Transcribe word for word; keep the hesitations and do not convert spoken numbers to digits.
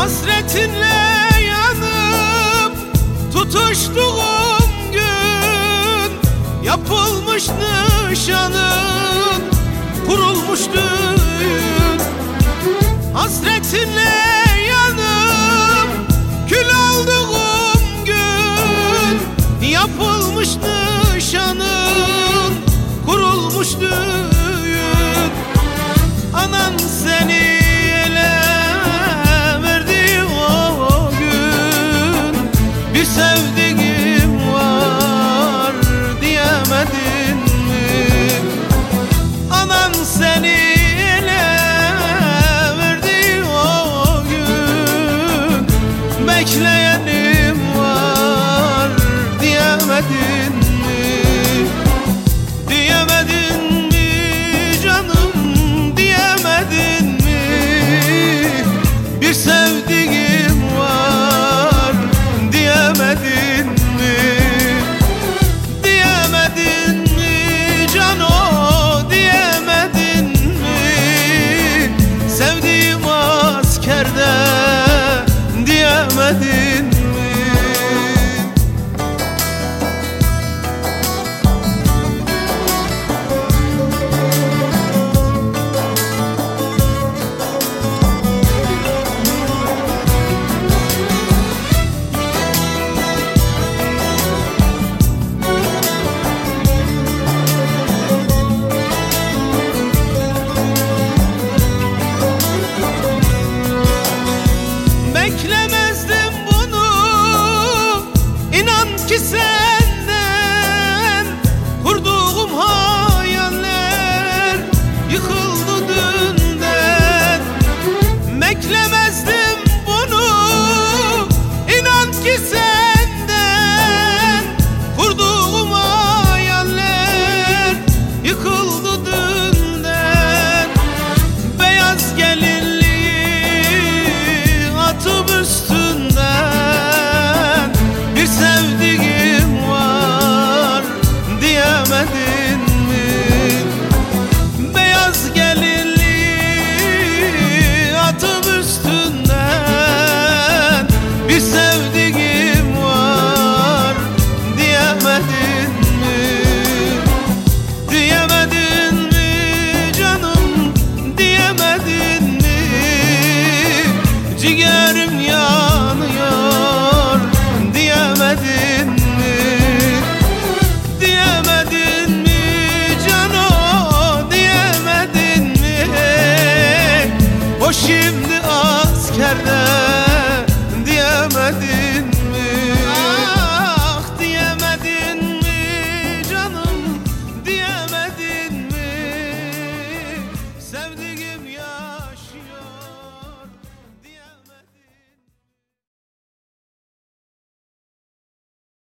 Hasretinle yanıp tutuştuğum gün yapılmış nişanın, kurulmuş düğün. Hasretinle yanıp kül olduğum gün yapılmış nişanın, kurulmuş düğün. Anan seni ele verdi o gün, bir sevdiğim var diyemedin mi? Anan seni ele verdi o gün, bekleyenim var diyemedin mi? Diyemedin mi canım, diyemedin mi? Bir sevdiğim var diyemedin mi? Diyemedin mi cano, diyemedin mi? Sevdiğim askerde diyemedin mi? Beklemezdim bunu, inan ki senden. Kurduğum hayaller yıkıldı dünden. Beklemezdim bunu, inan ki senden. Kurduğum hayaller yıkıldı dünden. Beyaz gelinli atıp üstünden, bir sevdiğim var diyemedin mi? Beyaz gelinli atıp üstünden, bir sevdiğim var diyemedin mi? Diyemedin mi canım, diyemedin mi? Ciğerim yanıyor diyemedin mi? Diyemedin mi cano, diyemedin mi? O şimdi